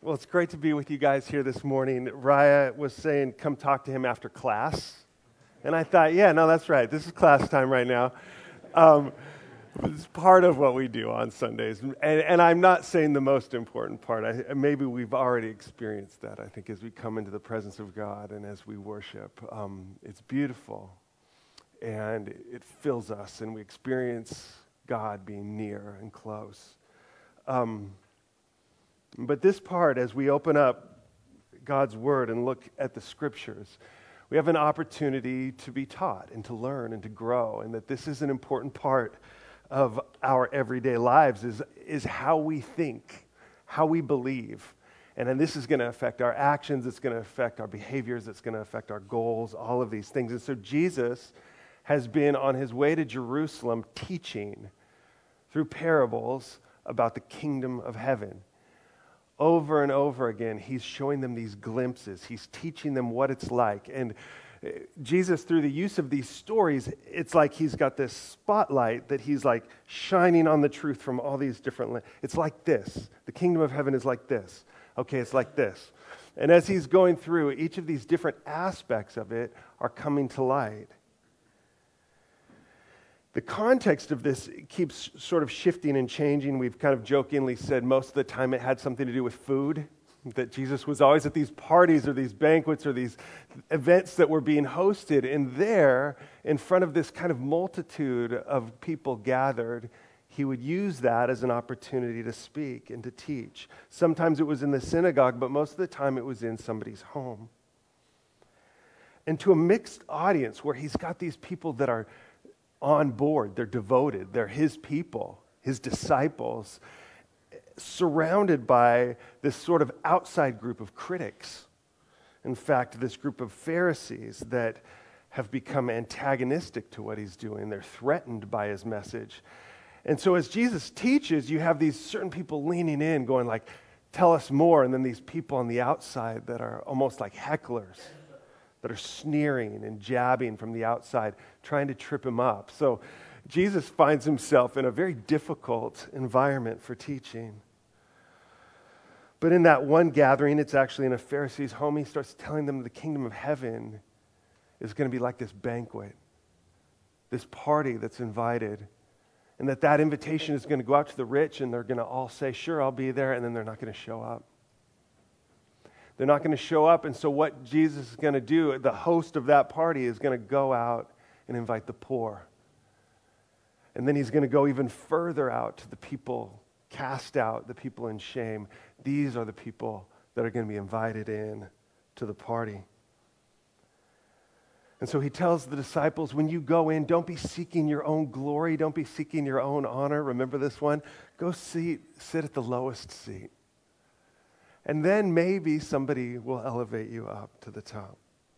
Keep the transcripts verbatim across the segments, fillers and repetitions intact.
Well, it's great to be with you guys here this morning. Raya was saying, come talk to him after class. And I thought, yeah, no, that's right. This is class time right now. Um, it's part of what we do on Sundays. And, and I'm not saying the most important part. I, maybe we've already experienced that, I think, as we come into the presence of God and as we worship. Um, it's beautiful. And it fills us, and we experience God being near and close. Um, but this part, as we open up God's Word and look at the Scriptures, we have an opportunity to be taught and to learn and to grow, and that this is an important part of our everyday lives, is, is how we think, how we believe. And then this is going to affect our actions, it's going to affect our behaviors, it's going to affect our goals, all of these things. And so Jesus has been on his way to Jerusalem teaching through parables about the kingdom of heaven. Over and over again, he's showing them these glimpses. He's teaching them what it's like. And Jesus, through the use of these stories, it's like he's got this spotlight that he's like shining on the truth from all these different... It's like this. The kingdom of heaven is like this. Okay, it's like this. And as he's going through, each of these different aspects of it are coming to light. The context of this keeps sort of shifting and changing. We've kind of jokingly said most of the time it had something to do with food, that Jesus was always at these parties or these banquets or these events that were being hosted, and there, in front of this kind of multitude of people gathered, he would use that as an opportunity to speak and to teach. Sometimes it was in the synagogue, but most of the time it was in somebody's home. And to a mixed audience where he's got these people that are on board, they're devoted, they're his people, his disciples, surrounded by this sort of outside group of critics. In fact, this group of Pharisees that have become antagonistic to what he's doing. They're threatened by his message. And so as Jesus teaches, you have these certain people leaning in, going like, tell us more, and then these people on the outside that are almost like hecklers, that are sneering and jabbing from the outside, trying to trip him up. So Jesus finds himself in a very difficult environment for teaching. But in that one gathering, it's actually in a Pharisee's home, he starts telling them the kingdom of heaven is going to be like this banquet, this party that's invited, and that that invitation is going to go out to the rich, and they're going to all say, sure, I'll be there, and then they're not going to show up. They're not going to show up, and so what Jesus is going to do, the host of that party, is going to go out and invite the poor. And then he's going to go even further out to the people cast out, the people in shame. These are the people that are going to be invited in to the party. And so he tells the disciples, when you go in, don't be seeking your own glory, don't be seeking your own honor. Remember this one? Go seat, sit at the lowest seat. And then maybe somebody will elevate you up to the top.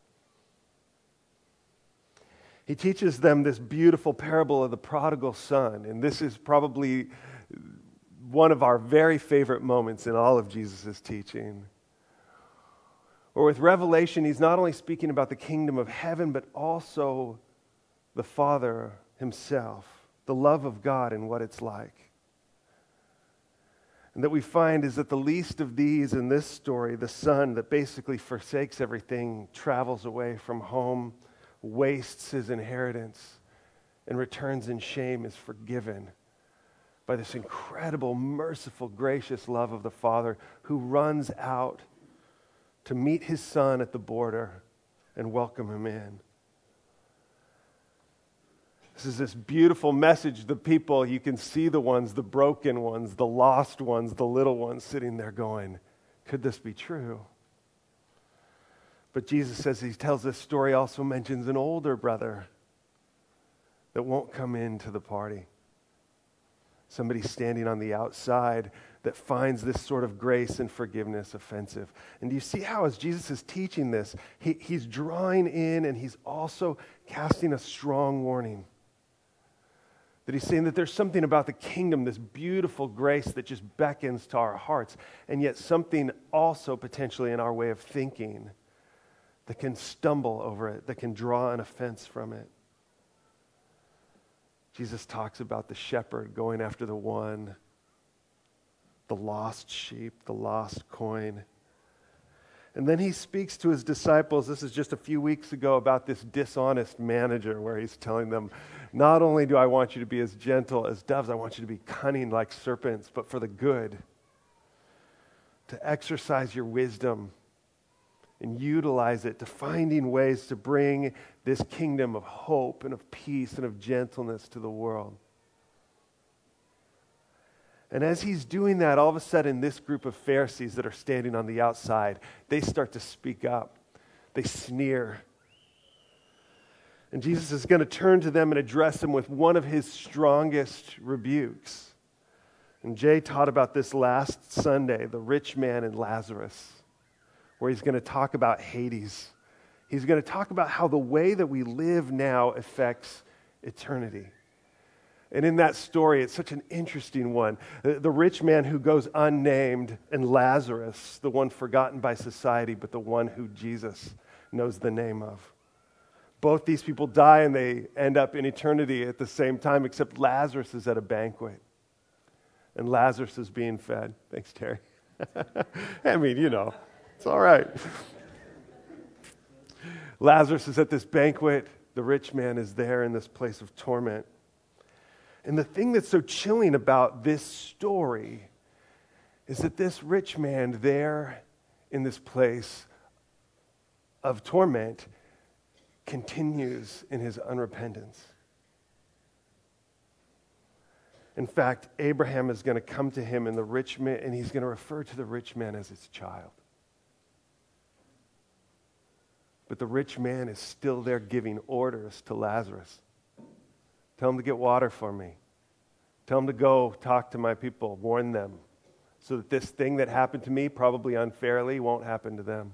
He teaches them this beautiful parable of the prodigal son, and this is probably one of our very favorite moments in all of Jesus' teaching. Or with Revelation, he's not only speaking about the kingdom of heaven, but also the Father himself, the love of God and what it's like. And that we find is that the least of these in this story, the son that basically forsakes everything, travels away from home, wastes his inheritance, and returns in shame, is forgiven by this incredible, merciful, gracious love of the Father, who runs out to meet his son at the border and welcome him in. This is this beautiful message. The people, you can see the ones, the broken ones, the lost ones, the little ones sitting there going, could this be true? But Jesus, says he tells this story, also mentions an older brother that won't come into the party. Somebody standing on the outside that finds this sort of grace and forgiveness offensive. And do you see how as Jesus is teaching this, he, he's drawing in and he's also casting a strong warning. That he's saying that there's something about the kingdom, this beautiful grace that just beckons to our hearts, and yet something also potentially in our way of thinking that can stumble over it, that can draw an offense from it. Jesus talks about the shepherd going after the one the lost sheep, the lost coin. And then he speaks to his disciples, this is just a few weeks ago, about this dishonest manager where he's telling them, not only do I want you to be as gentle as doves, I want you to be cunning like serpents, but for the good. To exercise your wisdom and utilize it to finding ways to bring this kingdom of hope and of peace and of gentleness to the world. And as he's doing that, all of a sudden, this group of Pharisees that are standing on the outside, they start to speak up. They sneer. And Jesus is going to turn to them and address them with one of his strongest rebukes. And Jay taught about this last Sunday, the rich man and Lazarus, where he's going to talk about Hades. He's going to talk about how the way that we live now affects eternity. And in that story, it's such an interesting one. The, the rich man who goes unnamed, and Lazarus, the one forgotten by society, but the one who Jesus knows the name of. Both these people die and they end up in eternity at the same time, except Lazarus is at a banquet. And Lazarus is being fed. Thanks, Terry. I mean, you know, it's all right. Lazarus is at this banquet. The rich man is there in this place of torment. And the thing that's so chilling about this story is that this rich man there in this place of torment continues in his unrepentance. In fact, Abraham is going to come to him and the rich man, and he's going to refer to the rich man as his child. But the rich man is still there giving orders to Lazarus. Tell him to get water for me. Tell him to go talk to my people, warn them, so that this thing that happened to me, probably unfairly, won't happen to them.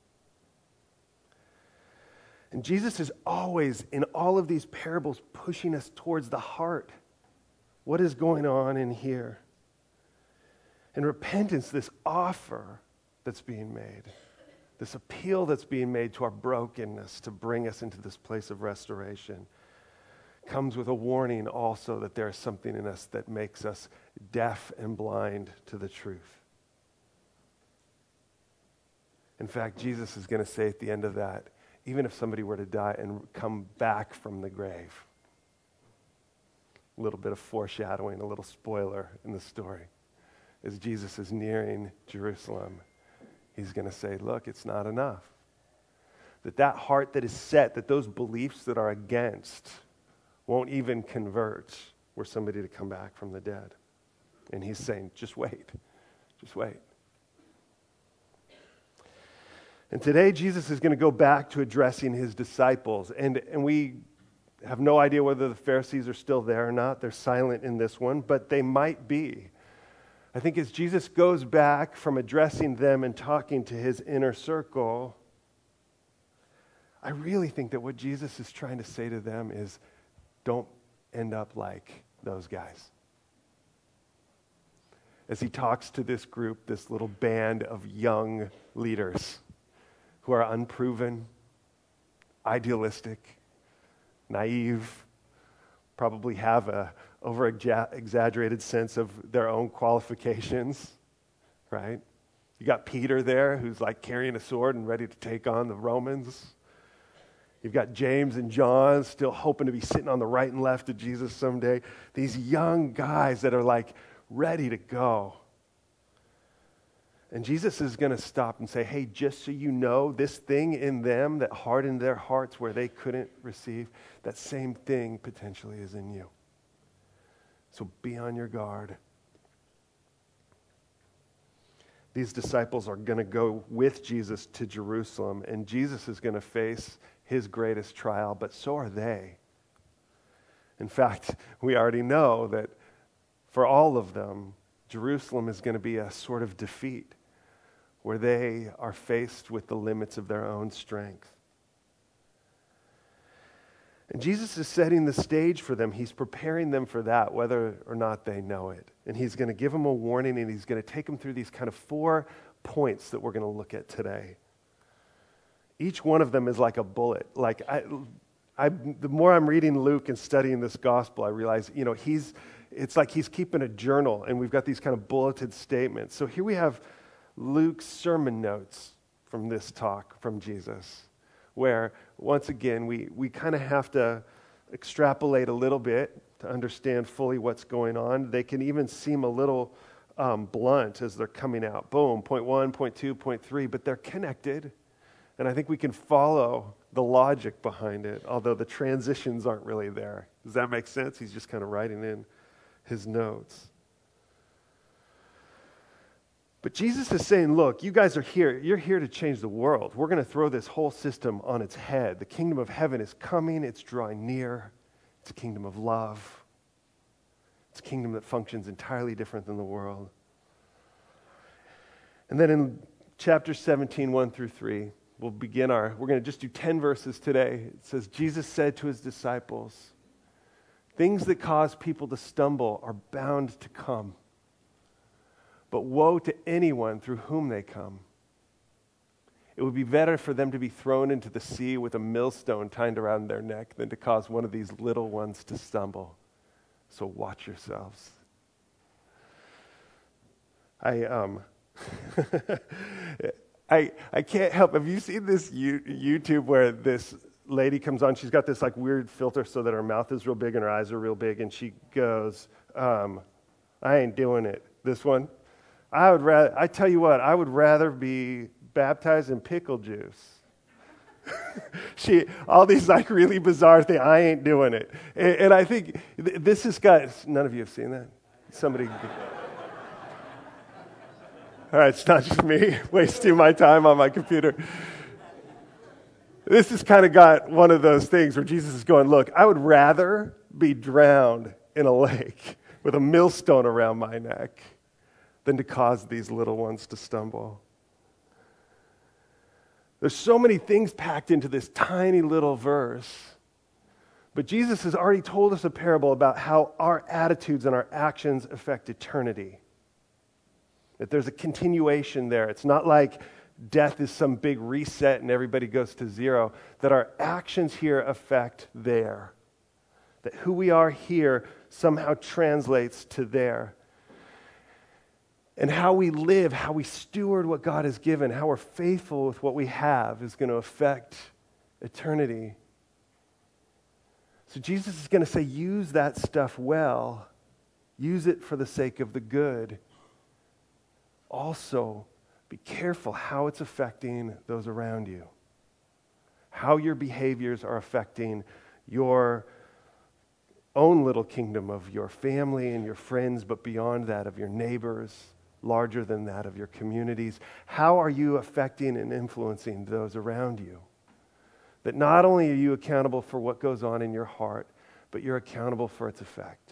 And Jesus is always, in all of these parables, pushing us towards the heart. What is going on in here? And repentance, this offer that's being made, this appeal that's being made to our brokenness to bring us into this place of restoration, comes with a warning also that there is something in us that makes us deaf and blind to the truth. In fact, Jesus is going to say at the end of that, even if somebody were to die and come back from the grave, a little bit of foreshadowing, a little spoiler in the story, as Jesus is nearing Jerusalem, he's going to say, look, it's not enough. That that heart that is set, that those beliefs that are against won't even convert were somebody to come back from the dead. And he's saying, just wait, just wait. And today, Jesus is going to go back to addressing his disciples. And, and we have no idea whether the Pharisees are still there or not. They're silent in this one, but they might be. I think as Jesus goes back from addressing them and talking to his inner circle, I really think that what Jesus is trying to say to them is, don't end up like those guys. As he talks to this group, this little band of young leaders who are unproven, idealistic, naive, probably have a over-exaggerated sense of their own qualifications, right? You got Peter there who's like carrying a sword and ready to take on the Romans. You've got James and John still hoping to be sitting on the right and left of Jesus someday. These young guys that are like ready to go. And Jesus is going to stop and say, hey, just so you know, this thing in them that hardened their hearts where they couldn't receive, that same thing potentially is in you. So be on your guard. These disciples are going to go with Jesus to Jerusalem, and Jesus is going to face his greatest trial, but so are they. In fact, we already know that for all of them, Jerusalem is going to be a sort of defeat where they are faced with the limits of their own strength. And Jesus is setting the stage for them. He's preparing them for that, whether or not they know it. And he's going to give them a warning, and he's going to take them through these kind of four points that we're going to look at today. Each one of them is like a bullet. Like I, I, the more I'm reading Luke and studying this gospel, I realize, you know, he's it's like he's keeping a journal, and we've got these kind of bulleted statements. So here we have Luke's sermon notes from this talk from Jesus, where, once again, we, we kind of have to extrapolate a little bit to understand fully what's going on. They can even seem a little um, blunt as they're coming out. Boom, point one, point two, point three, but they're connected. And I think we can follow the logic behind it, although the transitions aren't really there. Does that make sense? He's just kind of writing in his notes. But Jesus is saying, look, you guys are here. You're here to change the world. We're going to throw this whole system on its head. The kingdom of heaven is coming. It's drawing near. It's a kingdom of love. It's a kingdom that functions entirely different than the world. And then in chapter seventeen, one through three, we'll begin our, we're going to just do ten verses today. It says, Jesus said to his disciples, things that cause people to stumble are bound to come. But woe to anyone through whom they come. It would be better for them to be thrown into the sea with a millstone tied around their neck than to cause one of these little ones to stumble. So watch yourselves. I, um... I I can't help. Have you seen this you, YouTube where this lady comes on? She's got this like weird filter so that her mouth is real big and her eyes are real big, and she goes, um, "I ain't doing it." This one, I would rather. I tell you what, I would rather be baptized in pickle juice. she all these like really bizarre things. I ain't doing it, and, and I think th- this is guys. None of you have seen that. Somebody. All right, it's not just me wasting my time on my computer. This has kind of got one of those things where Jesus is going, look, I would rather be drowned in a lake with a millstone around my neck than to cause these little ones to stumble. There's so many things packed into this tiny little verse. But Jesus has already told us a parable about how our attitudes and our actions affect eternity. That there's a continuation there. It's not like death is some big reset and everybody goes to zero. That our actions here affect there. That who we are here somehow translates to there. And how we live, how we steward what God has given, how we're faithful with what we have is going to affect eternity. So Jesus is going to say, use that stuff well. Use it for the sake of the good. Also, be careful how it's affecting those around you. How your behaviors are affecting your own little kingdom of your family and your friends, but beyond that of your neighbors, larger than that of your communities. How are you affecting and influencing those around you? That not only are you accountable for what goes on in your heart, but you're accountable for its effect.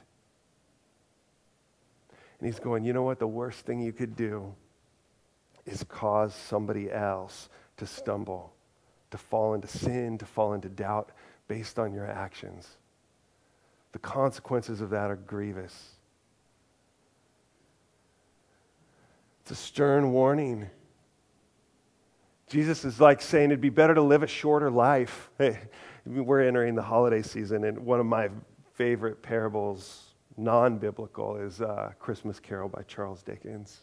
And he's going, you know what? The worst thing you could do is cause somebody else to stumble, to fall into sin, to fall into doubt based on your actions. The consequences of that are grievous. It's a stern warning. Jesus is like saying it'd be better to live a shorter life. Hey, we're entering the holiday season, and one of my favorite parables, non-biblical, is uh, Christmas Carol by Charles Dickens.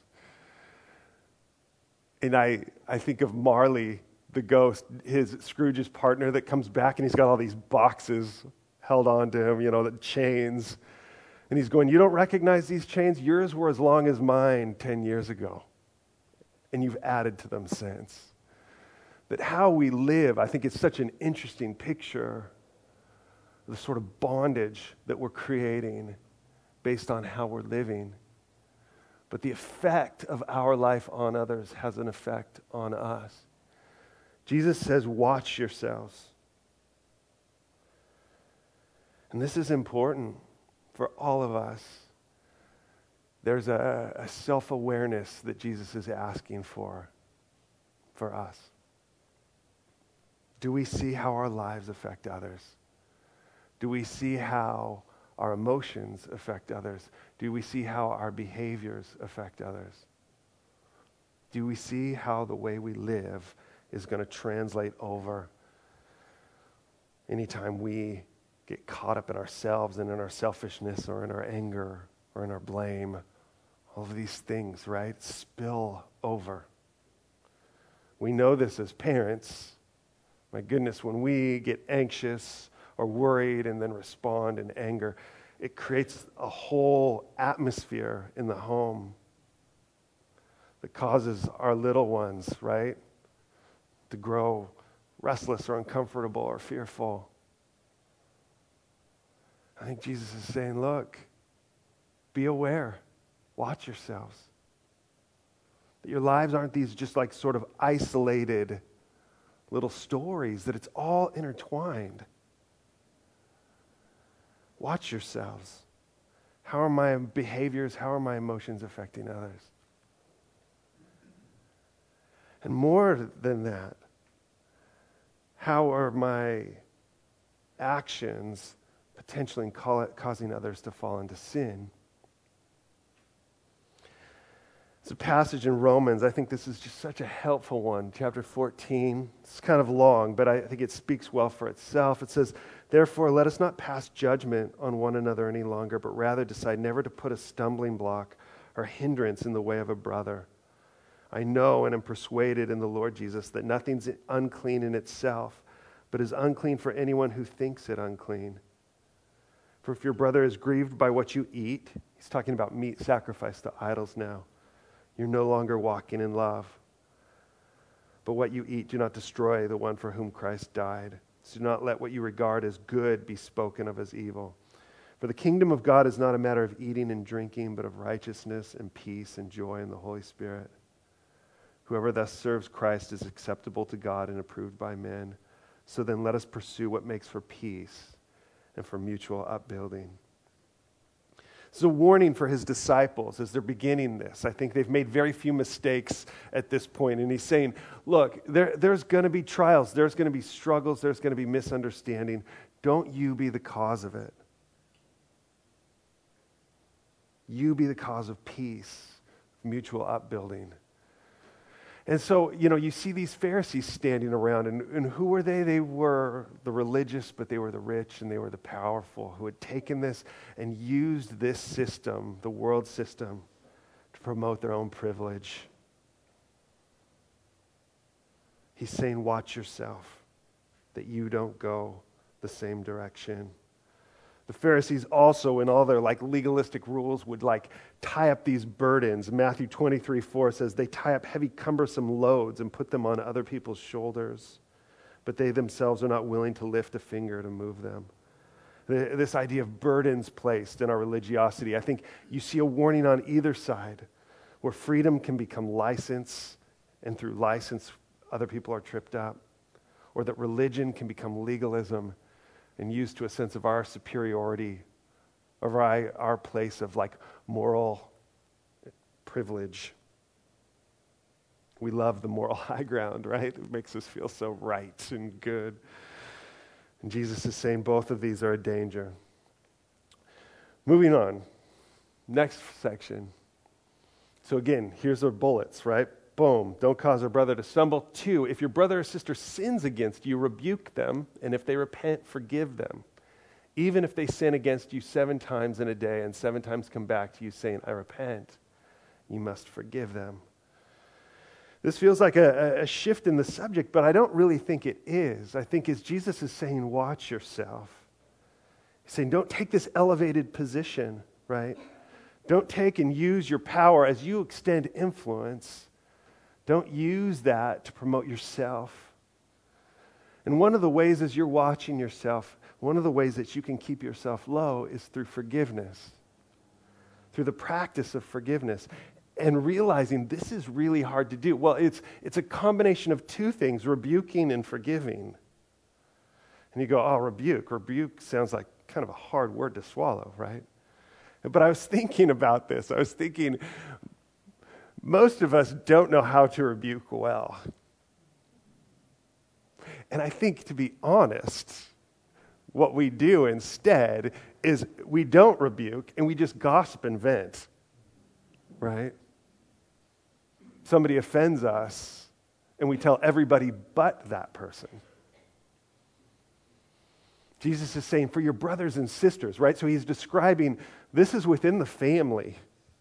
And I, I think of Marley, the ghost, his Scrooge's partner that comes back, and he's got all these boxes held on to him, you know, the chains. And he's going, you don't recognize these chains? Yours were as long as mine ten years ago. And you've added to them since. That how we live, I think it's such an interesting picture of the sort of bondage that we're creating based on how we're living. But the effect of our life on others has an effect on us. Jesus says, watch yourselves. And this is important for all of us. There's a, a self-awareness that Jesus is asking for, for us. Do we see how our lives affect others? Do we see how our emotions affect others? Do we see how our behaviors affect others? Do we see how the way we live is going to translate over anytime we get caught up in ourselves and in our selfishness or in our anger or in our blame. All of these things, right, spill over. We know this as parents. My goodness, when we get anxious or worried and then respond in anger, it creates a whole atmosphere in the home that causes our little ones, right, to grow restless or uncomfortable or fearful. I think Jesus is saying, look, be aware, watch yourselves. That your lives aren't these just like sort of isolated little stories, that it's all intertwined. Watch yourselves. How are my behaviors, how are my emotions affecting others? And more than that, how are my actions potentially causing others to fall into sin? It's a passage in Romans. I think this is just such a helpful one. Chapter fourteen. It's kind of long, but I think it speaks well for itself. It says, therefore, let us not pass judgment on one another any longer, but rather decide never to put a stumbling block or hindrance in the way of a brother. I know and am persuaded in the Lord Jesus that nothing's unclean in itself, but is unclean for anyone who thinks it unclean. For if your brother is grieved by what you eat, he's talking about meat sacrificed to idols now, you're no longer walking in love. But what you eat, do not destroy the one for whom Christ died. So do not let what you regard as good be spoken of as evil. For the kingdom of God is not a matter of eating and drinking, but of righteousness and peace and joy in the Holy Spirit. Whoever thus serves Christ is acceptable to God and approved by men. So then let us pursue what makes for peace and for mutual upbuilding. It's a warning for his disciples as they're beginning this. I think they've made very few mistakes at this point. And he's saying, look, there, there's going to be trials. There's going to be struggles. There's going to be misunderstanding. Don't you be the cause of it. You be the cause of peace, mutual upbuilding. And so, you know, you see these Pharisees standing around, and, and who were they? They were the religious, but they were the rich, and they were the powerful, who had taken this and used this system, the world system, to promote their own privilege. He's saying, watch yourself, that you don't go the same direction. The Pharisees also, in all their like legalistic rules, would like tie up these burdens. Matthew twenty-three four says they tie up heavy, cumbersome loads and put them on other people's shoulders, but they themselves are not willing to lift a finger to move them. This idea of burdens placed in our religiosity, I think you see a warning on either side, where freedom can become license, and through license, other people are tripped up, or that religion can become legalism and used to a sense of our superiority, of our, our place of like moral privilege. We love the moral high ground, right? It makes us feel so right and good. And Jesus is saying both of these are a danger. Moving on, next section. So again, here's our bullets, right? Boom, don't cause a brother to stumble. Two, if your brother or sister sins against you, rebuke them, and if they repent, forgive them. Even if they sin against you seven times in a day and seven times come back to you saying, I repent, you must forgive them. This feels like a, a shift in the subject, but I don't really think it is. I think as Jesus is saying, watch yourself. He's saying, don't take this elevated position, right? Don't take and use your power as you extend influence. Don't use that to promote yourself. And one of the ways as you're watching yourself, one of the ways that you can keep yourself low is through forgiveness, through the practice of forgiveness, and realizing this is really hard to do. Well, it's, it's a combination of two things, rebuking and forgiving. And you go, oh, rebuke. Rebuke sounds like kind of a hard word to swallow, right? But I was thinking about this. I was thinking, most of us don't know how to rebuke well. And I think, to be honest, what we do instead is we don't rebuke and we just gossip and vent, right? Somebody offends us and we tell everybody but that person. Jesus is saying, for your brothers and sisters, right? So he's describing this is within the family.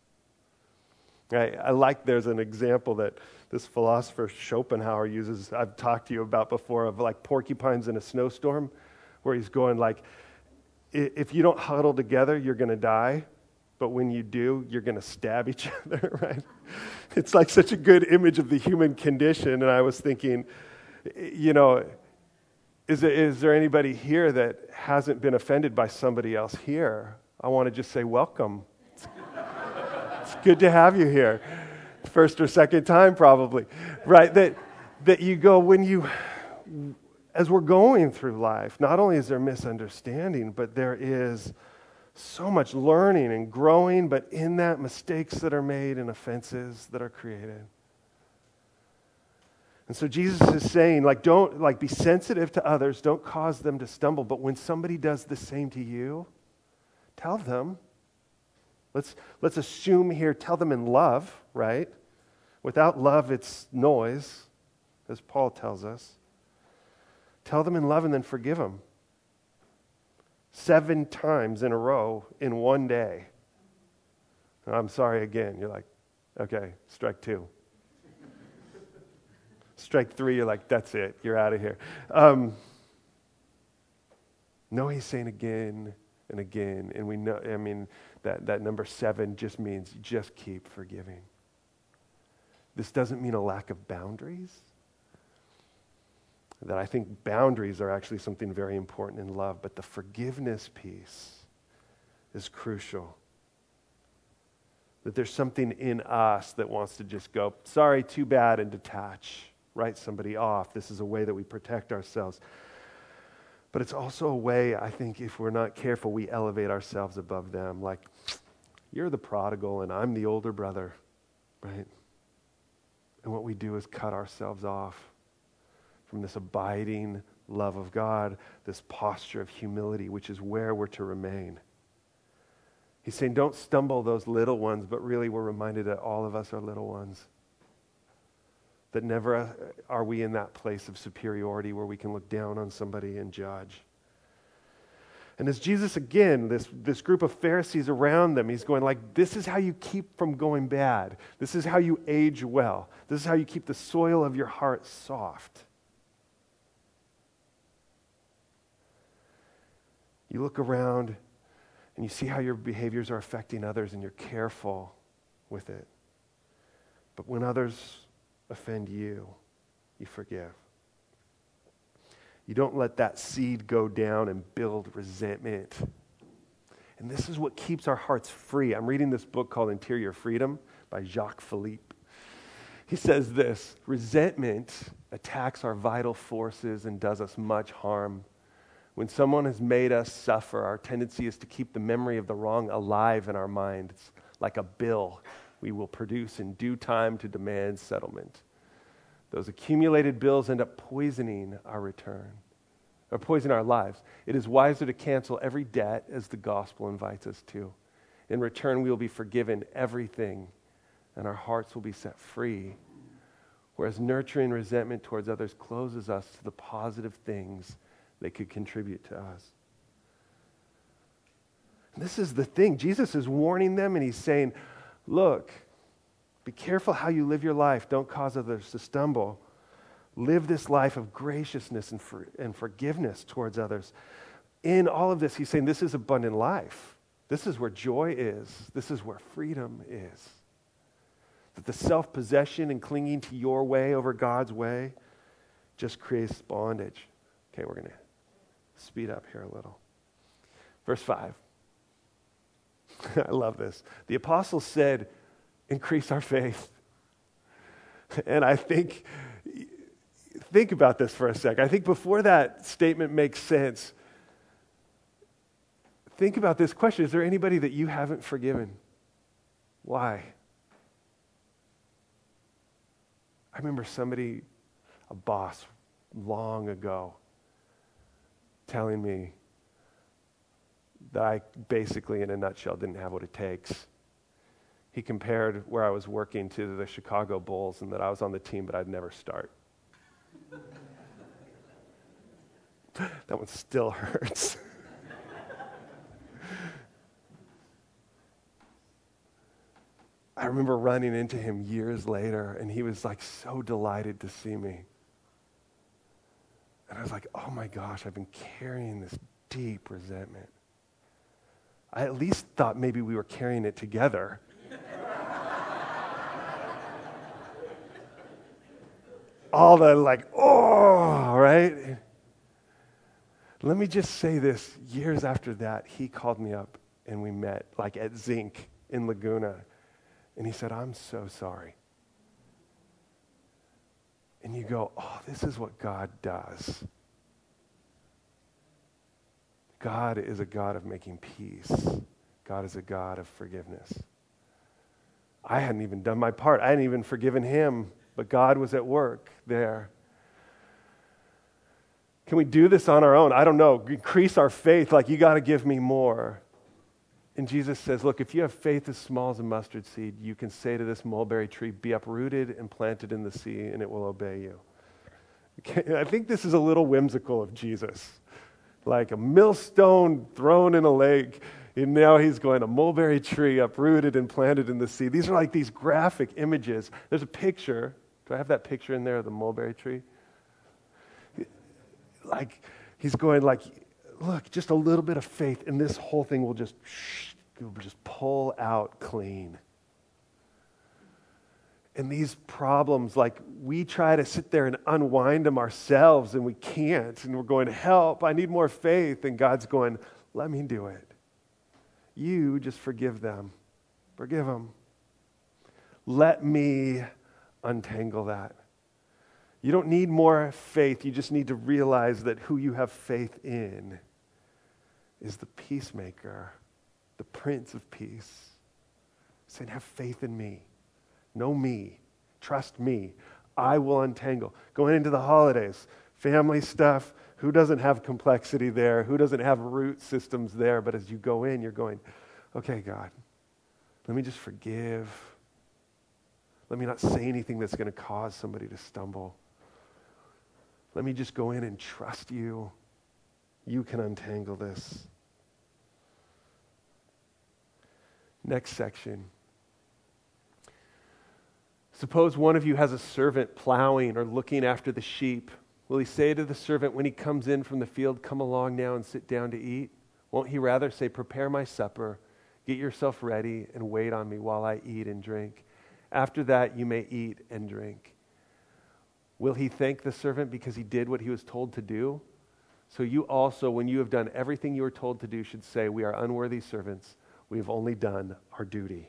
I, I like there's an example that this philosopher Schopenhauer uses, I've talked to you about before, of like porcupines in a snowstorm, where he's going like, if you don't huddle together, you're going to die. But when you do, you're going to stab each other, right? It's like such a good image of the human condition. And I was thinking, you know, is there, is there anybody here that hasn't been offended by somebody else here? I want to just say welcome. It's, it's good to have you here. First or second time probably, right? That, that you go when you... As we're going through life, not only is there misunderstanding, but there is so much learning and growing, but in that, mistakes that are made and offenses that are created. And so Jesus is saying, like, don't, like, be sensitive to others, don't cause them to stumble, but when somebody does the same to you, tell them. Let's, let's assume here, tell them in love, right? Without love, it's noise, as Paul tells us. Tell them in love and then forgive them. Seven times in a row in one day. I'm sorry again. You're like, okay, strike two. Strike three, you're like, that's it. You're out of here. Um, no, he's saying again and again. And we know, I mean, that, that number seven just means just keep forgiving. This doesn't mean a lack of boundaries. That I think boundaries are actually something very important in love, but the forgiveness piece is crucial. That there's something in us that wants to just go, sorry, too bad, and detach, write somebody off. This is a way that we protect ourselves. But it's also a way, I think, if we're not careful, we elevate ourselves above them. Like, you're the prodigal and I'm the older brother, right? And what we do is cut ourselves off from this abiding love of God, this posture of humility, which is where we're to remain. He's saying, don't stumble those little ones, but really we're reminded that all of us are little ones. That never are we in that place of superiority where we can look down on somebody and judge. And as Jesus, again, this, this group of Pharisees around them, he's going like, this is how you keep from going bad. This is how you age well. This is how you keep the soil of your heart soft. You look around and you see how your behaviors are affecting others and you're careful with it. But when others offend you, you forgive. You don't let that seed go down and build resentment. And this is what keeps our hearts free. I'm reading this book called Interior Freedom by Jacques Philippe. He says this, resentment attacks our vital forces and does us much harm. When someone has made us suffer, our tendency is to keep the memory of the wrong alive in our mind. It's like a bill we will produce in due time to demand settlement. Those accumulated bills end up poisoning our return, or poisoning our lives. It is wiser to cancel every debt as the gospel invites us to. In return, we will be forgiven everything, and our hearts will be set free. Whereas nurturing resentment towards others closes us to the positive things they could contribute to us. And this is the thing. Jesus is warning them and he's saying, look, be careful how you live your life. Don't cause others to stumble. Live this life of graciousness and, for, and forgiveness towards others. In all of this, he's saying this is abundant life. This is where joy is. This is where freedom is. That the self-possession and clinging to your way over God's way just creates bondage. Okay, we're going to speed up here a little. Verse five. I love this. The apostles said, increase our faith. And I think, think about this for a sec. I think before that statement makes sense, think about this question. Is there anybody that you haven't forgiven? Why? I remember somebody, a boss, long ago, telling me that I basically, in a nutshell, didn't have what it takes. He compared where I was working to the Chicago Bulls and that I was on the team, but I'd never start. That one still hurts. I remember running into him years later, and he was like so delighted to see me. And I was like, oh my gosh, I've been carrying this deep resentment. I at least thought maybe we were carrying it together. All the like, oh, right? Let me just say this. Years after that, he called me up and we met, like at Zinc in Laguna. And he said, I'm so sorry. And you go, oh, this is what God does. God is a God of making peace. God is a God of forgiveness. I hadn't even done my part. I hadn't even forgiven him, but God was at work there. Can we do this on our own? I don't know. Increase our faith, like you got to give me more. And Jesus says, look, if you have faith as small as a mustard seed, you can say to this mulberry tree, be uprooted and planted in the sea, and it will obey you. Okay, I think this is a little whimsical of Jesus. Like a millstone thrown in a lake, and now he's going, a mulberry tree uprooted and planted in the sea. These are like these graphic images. There's a picture. Do I have that picture in there of the mulberry tree? Like, he's going like, look, just a little bit of faith, and this whole thing will just, will just pull out clean. And these problems, like, we try to sit there and unwind them ourselves, and we can't, and we're going, help, I need more faith, and God's going, let me do it. You just forgive them. Forgive them. Let me untangle that. You don't need more faith. You just need to realize that who you have faith in is the peacemaker, the Prince of Peace. Saying, have faith in me. Know me. Trust me. I will untangle. Going into the holidays, family stuff, who doesn't have complexity there? Who doesn't have root systems there? But as you go in, you're going, okay, God, let me just forgive. Let me not say anything that's going to cause somebody to stumble. Let me just go in and trust you. You can untangle this. Next section. Suppose one of you has a servant plowing or looking after the sheep. Will he say to the servant when he comes in from the field, come along now and sit down to eat? Won't he rather say, prepare my supper, get yourself ready, and wait on me while I eat and drink? After that you may eat and drink. Will he thank the servant because he did what he was told to do? So you also, when you have done everything you were told to do, should say, we are unworthy servants. We have only done our duty.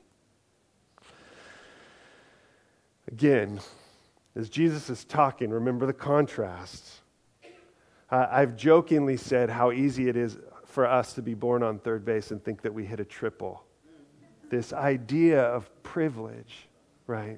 Again, as Jesus is talking, remember the contrast. Uh, I've jokingly said how easy it is for us to be born on third base and think that we hit a triple. This idea of privilege, right?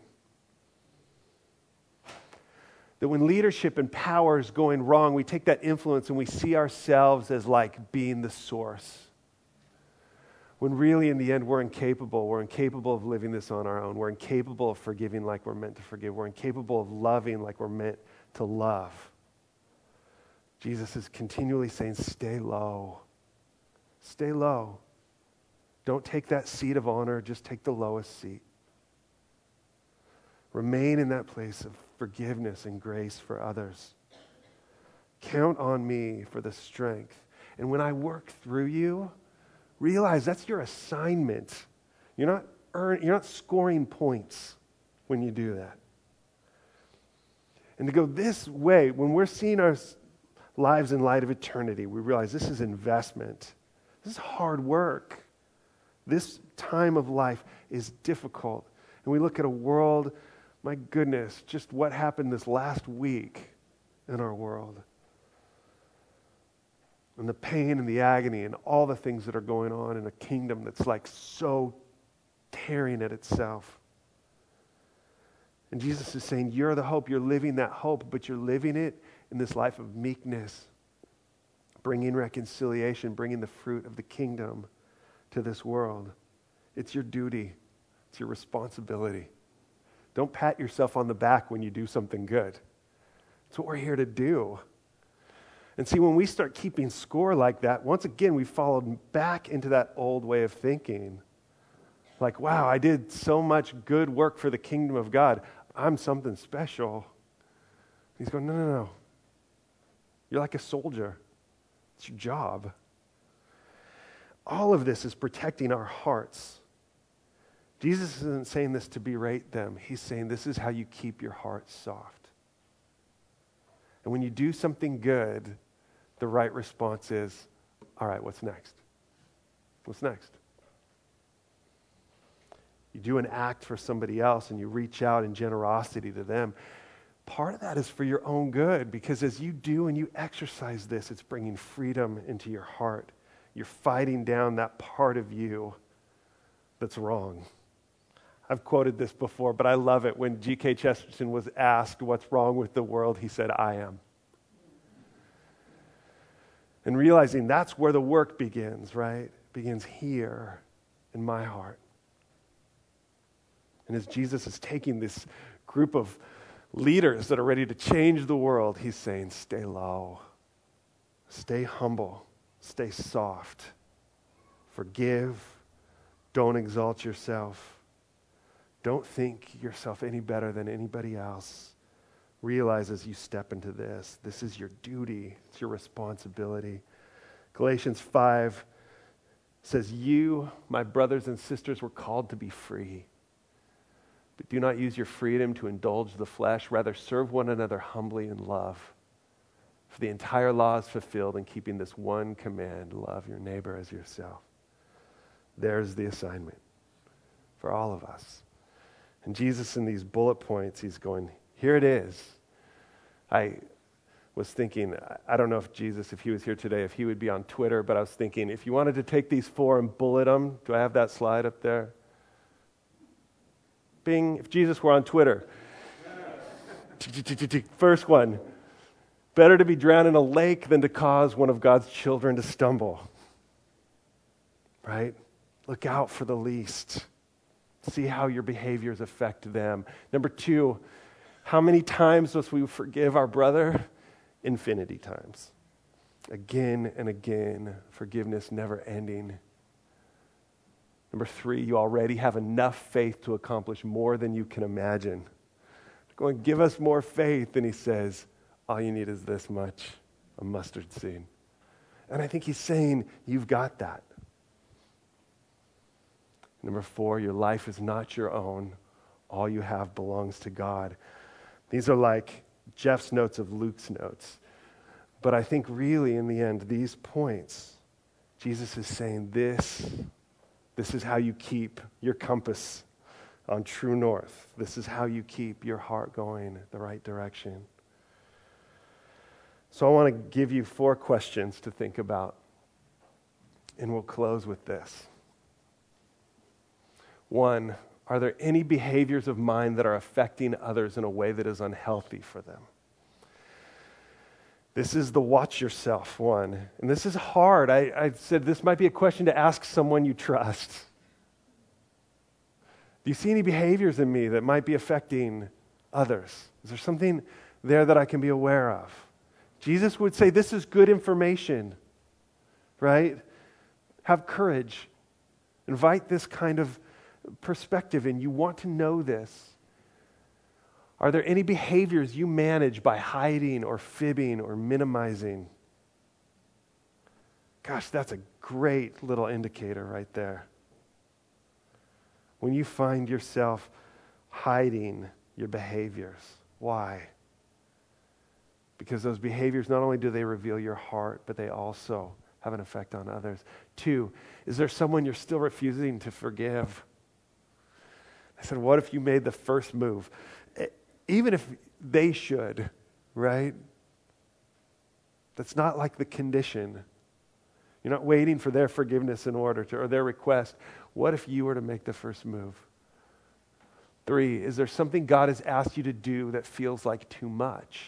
That when leadership and power is going wrong, we take that influence and we see ourselves as like being the source. When really in the end we're incapable. We're incapable of living this on our own. We're incapable of forgiving like we're meant to forgive. We're incapable of loving like we're meant to love. Jesus is continually saying, stay low. Stay low. Don't take that seat of honor. Just take the lowest seat. Remain in that place of forgiveness and grace for others. Count on me for the strength. And when I work through you, realize that's your assignment. You're not earn, you're not scoring points when you do that. And to go this way, when we're seeing our lives in light of eternity, we realize this is investment. This is hard work. This time of life is difficult. And we look at a world, my goodness, just what happened this last week in our world. And the pain and the agony and all the things that are going on in a kingdom that's like so tearing at itself. And Jesus is saying, you're the hope. You're living that hope, but you're living it in this life of meekness, bringing reconciliation, bringing the fruit of the kingdom to this world. It's your duty. It's your responsibility. Don't pat yourself on the back when you do something good. It's what we're here to do. And see, when we start keeping score like that, once again, we followed back into that old way of thinking. Like, wow, I did so much good work for the kingdom of God. I'm something special. He's going, no, no, no. You're like a soldier. It's your job. All of this is protecting our hearts. Jesus isn't saying this to berate them. He's saying this is how you keep your heart soft. And when you do something good, the right response is, all right, what's next? What's next? You do an act for somebody else and you reach out in generosity to them. Part of that is for your own good, because as you do and you exercise this, it's bringing freedom into your heart. You're fighting down that part of you that's wrong. I've quoted this before, but I love it. When G K Chesterton was asked what's wrong with the world, he said, I am. And realizing that's where the work begins, right? It begins here in my heart. And as Jesus is taking this group of leaders that are ready to change the world, he's saying, stay low, stay humble, stay soft, forgive, don't exalt yourself, don't think yourself any better than anybody else. Realize as you step into this, this is your duty, it's your responsibility. Galatians five says, you, my brothers and sisters, were called to be free. But do not use your freedom to indulge the flesh. Rather, serve one another humbly in love. For the entire law is fulfilled in keeping this one command, love your neighbor as yourself. There's the assignment for all of us. And Jesus, in these bullet points, he's going, here it is. I was thinking, I don't know if Jesus, if he was here today, if he would be on Twitter, but I was thinking, if you wanted to take these four and bullet them, do I have that slide up there? Bing, if Jesus were on Twitter. First one, better to be drowned in a lake than to cause one of God's children to stumble. Right? Look out for the least. See how your behaviors affect them. Number two, how many times must we forgive our brother? Infinity times. Again and again, forgiveness never ending. Number three, you already have enough faith to accomplish more than you can imagine. Going, give us more faith. And he says, all you need is this much, a mustard seed. And I think he's saying, you've got that. Number four, your life is not your own. All you have belongs to God. These are like Jeff's notes of Luke's notes. But I think really in the end, these points, Jesus is saying this, this is how you keep your compass on true north. This is how you keep your heart going the right direction. So I want to give you four questions to think about. And we'll close with this. One, are there any behaviors of mine that are affecting others in a way that is unhealthy for them? This is the watch yourself one. And this is hard. I, I said this might be a question to ask someone you trust. Do you see any behaviors in me that might be affecting others? Is there something there that I can be aware of? Jesus would say this is good information, right? Have courage. Invite this kind of perspective in. You want to know this. Are there any behaviors you manage by hiding or fibbing or minimizing? Gosh, that's a great little indicator right there. When you find yourself hiding your behaviors, why? Because those behaviors, not only do they reveal your heart, but they also have an effect on others. Two, is there someone you're still refusing to forgive? I said, what if you made the first move? Even if they should, right? That's not like the condition. You're not waiting for their forgiveness in order to, or their request. What if you were to make the first move? Three, is there something God has asked you to do that feels like too much?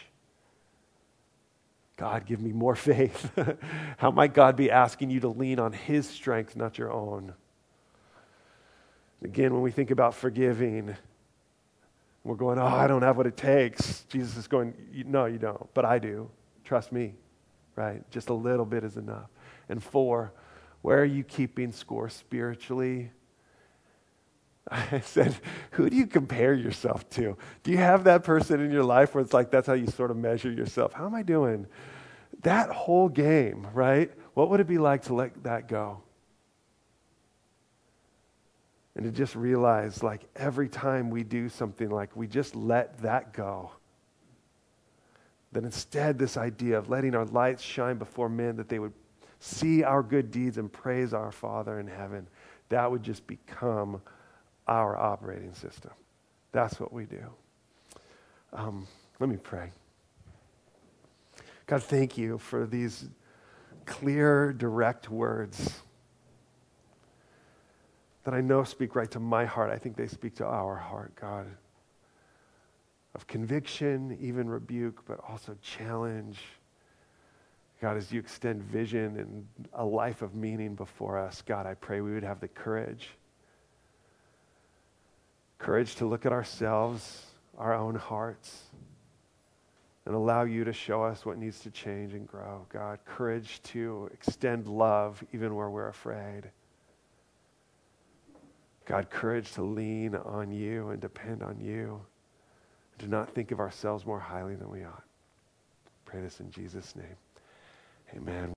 God, give me more faith. How might God be asking you to lean on His strength, not your own? Again, when we think about forgiving, we're going, oh, I don't have what it takes. Jesus is going, no, you don't, but I do. Trust me, right? Just a little bit is enough. And four, where are you keeping score spiritually? I said, who do you compare yourself to? Do you have that person in your life where it's like that's how you sort of measure yourself? How am I doing? That whole game, right? What would it be like to let that go? And to just realize, like, every time we do something, like, we just let that go. That instead, this idea of letting our lights shine before men, that they would see our good deeds and praise our Father in heaven, that would just become our operating system. That's what we do. Um, let me pray. God, thank you for these clear, direct words that I know speak right to my heart. I think they speak to our heart, God, of conviction, even rebuke, but also challenge. God, as you extend vision and a life of meaning before us, God, I pray we would have the courage, courage to look at ourselves, our own hearts, and allow you to show us what needs to change and grow. God, courage to extend love even where we're afraid. God, courage to lean on you and depend on you. To not think of ourselves more highly than we ought. Pray this in Jesus' name. Amen.